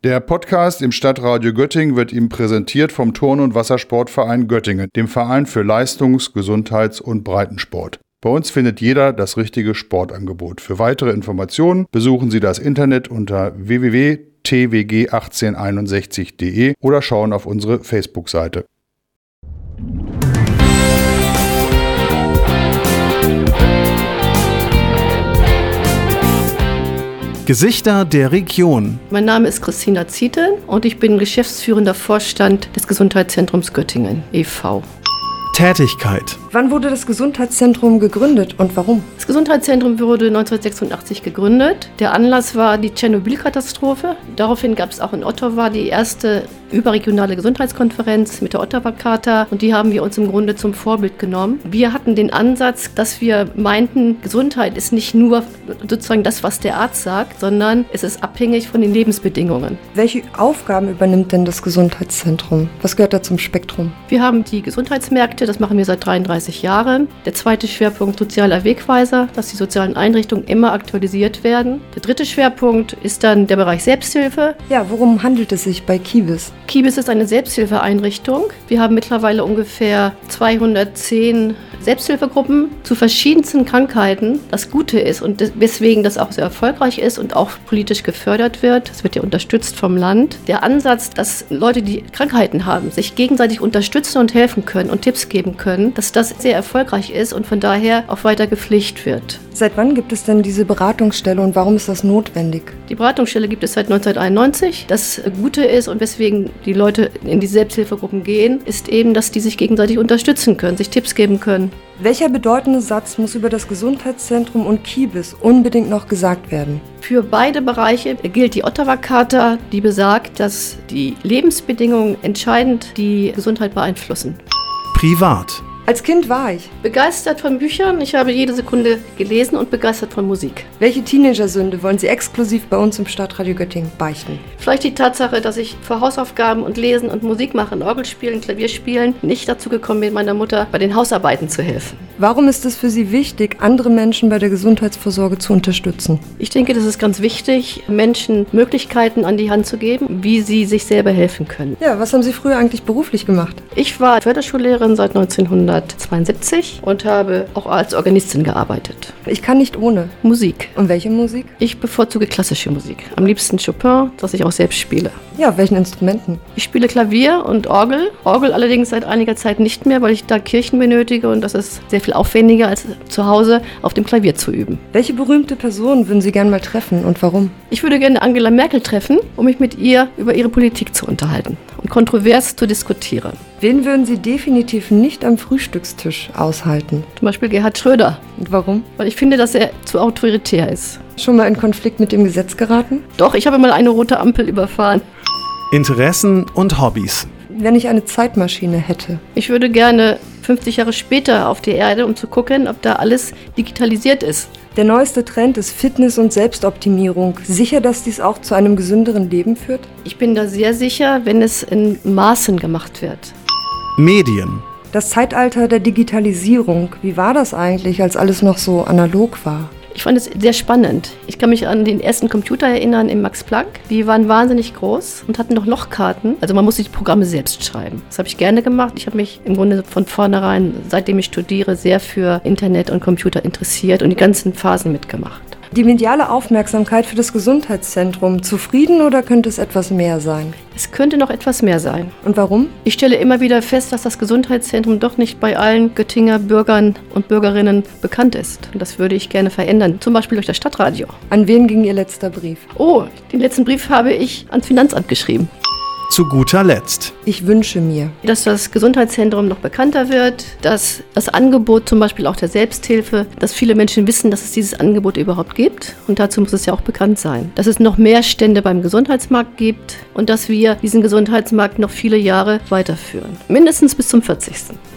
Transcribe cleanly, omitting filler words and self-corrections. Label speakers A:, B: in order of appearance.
A: Der Podcast im Stadtradio Göttingen wird Ihnen präsentiert vom Turn- und Wassersportverein Göttingen, dem Verein für Leistungs-, Gesundheits- und Breitensport. Bei uns findet jeder das richtige Sportangebot. Für weitere Informationen besuchen Sie das Internet unter www.twg1861.de oder schauen auf unsere Facebook-Seite.
B: Gesichter der Region.
C: Mein Name ist Christina Zieten und ich bin geschäftsführender Vorstand des Gesundheitszentrums Göttingen e.V.
B: Tätigkeit.
D: Wann wurde das Gesundheitszentrum gegründet und warum?
C: Das Gesundheitszentrum wurde 1986 gegründet. Der Anlass war die Tschernobyl-Katastrophe. Daraufhin gab es auch in Ottawa die erste überregionale Gesundheitskonferenz mit der Ottawa-Charta und die haben wir uns im Grunde zum Vorbild genommen. Wir hatten den Ansatz, dass wir meinten, Gesundheit ist nicht nur sozusagen das, was der Arzt sagt, sondern es ist abhängig von den Lebensbedingungen.
D: Welche Aufgaben übernimmt denn das Gesundheitszentrum? Was gehört da zum Spektrum?
C: Wir haben die Gesundheitsmärkte, das machen wir seit 33 Jahren. Der zweite Schwerpunkt sozialer Wegweiser, dass die sozialen Einrichtungen immer aktualisiert werden. Der dritte Schwerpunkt ist dann der Bereich Selbsthilfe.
D: Ja, worum handelt es sich bei Kibis?
C: Kibis ist eine Selbsthilfeeinrichtung. Wir haben mittlerweile ungefähr 210 Selbsthilfegruppen zu verschiedensten Krankheiten. Das Gute ist und weswegen das auch sehr erfolgreich ist und auch politisch gefördert wird, das wird ja unterstützt vom Land, der Ansatz, dass Leute, die Krankheiten haben, sich gegenseitig unterstützen und helfen können und Tipps geben können, dass das sehr erfolgreich ist und von daher auch weiter gepflegt wird.
D: Seit wann gibt es denn diese Beratungsstelle und warum ist das notwendig?
C: Die Beratungsstelle gibt es seit 1991. Das Gute ist und weswegen die Leute in die Selbsthilfegruppen gehen, ist eben, dass die sich gegenseitig unterstützen können, sich Tipps geben können.
D: Welcher bedeutende Satz muss über das Gesundheitszentrum und Kibis unbedingt noch gesagt werden?
C: Für beide Bereiche gilt die Ottawa-Charta, die besagt, dass die Lebensbedingungen entscheidend die Gesundheit beeinflussen.
B: Privat.
D: Als Kind war ich
C: begeistert von Büchern, ich habe jede Sekunde gelesen und begeistert von Musik.
D: Welche Teenagersünde wollen Sie exklusiv bei uns im Stadtradio Göttingen beichten?
C: Vielleicht die Tatsache, dass ich für Hausaufgaben und Lesen und Musik machen, Orgel spielen, Klavier spielen, nicht dazu gekommen bin, meiner Mutter bei den Hausarbeiten zu helfen.
D: Warum ist es für Sie wichtig, andere Menschen bei der Gesundheitsvorsorge zu unterstützen?
C: Ich denke, das ist ganz wichtig, Menschen Möglichkeiten an die Hand zu geben, wie sie sich selber helfen können.
D: Ja, was haben Sie früher eigentlich beruflich gemacht?
C: Ich war Förderschullehrerin seit 1972 und habe auch als Organistin gearbeitet.
D: Ich kann nicht ohne.
C: Musik.
D: Und welche Musik?
C: Ich bevorzuge klassische Musik. Am liebsten Chopin, das ich auch selbst spiele.
D: Ja, auf welchen Instrumenten?
C: Ich spiele Klavier und Orgel. Orgel allerdings seit einiger Zeit nicht mehr, weil ich da Kirchen benötige und das ist sehr viel aufwendiger als zu Hause auf dem Klavier zu üben.
D: Welche berühmte Person würden Sie gerne mal treffen und warum?
C: Ich würde gerne Angela Merkel treffen, um mich mit ihr über ihre Politik zu unterhalten und kontrovers zu diskutieren.
D: Wen würden Sie definitiv nicht am Frühstückstisch aushalten?
C: Zum Beispiel Gerhard Schröder.
D: Und warum?
C: Weil ich finde, dass er zu autoritär ist.
D: Schon mal in Konflikt mit dem Gesetz geraten?
C: Doch, ich habe mal eine rote Ampel überfahren.
B: Interessen und Hobbys.
D: Wenn ich eine Zeitmaschine hätte?
C: Ich würde gerne 50 Jahre später auf die Erde, um zu gucken, ob da alles digitalisiert ist.
D: Der neueste Trend ist Fitness und Selbstoptimierung. Sicher, dass dies auch zu einem gesünderen Leben führt?
C: Ich bin da sehr sicher, wenn es in Maßen gemacht wird.
B: Medien.
D: Das Zeitalter der Digitalisierung. Wie war das eigentlich, als alles noch so analog war?
C: Ich fand es sehr spannend. Ich kann mich an den ersten Computer erinnern im Max Planck. Die waren wahnsinnig groß und hatten noch Lochkarten. Also man musste die Programme selbst schreiben. Das habe ich gerne gemacht. Ich habe mich im Grunde von vornherein, seitdem ich studiere, sehr für Internet und Computer interessiert und die ganzen Phasen mitgemacht.
D: Die mediale Aufmerksamkeit für das Gesundheitszentrum. Zufrieden oder könnte es etwas mehr sein?
C: Es könnte noch etwas mehr sein.
D: Und warum?
C: Ich stelle immer wieder fest, dass das Gesundheitszentrum doch nicht bei allen Göttinger Bürgern und Bürgerinnen bekannt ist. Und das würde ich gerne verändern, zum Beispiel durch das Stadtradio.
D: An wen ging Ihr letzter Brief?
C: Oh, den letzten Brief habe ich ans Finanzamt geschrieben.
B: Zu guter Letzt.
D: Ich wünsche mir,
C: dass das Gesundheitszentrum noch bekannter wird, dass das Angebot zum Beispiel auch der Selbsthilfe, dass viele Menschen wissen, dass es dieses Angebot überhaupt gibt und dazu muss es ja auch bekannt sein. Dass es noch mehr Stände beim Gesundheitsmarkt gibt und dass wir diesen Gesundheitsmarkt noch viele Jahre weiterführen. Mindestens bis zum 40.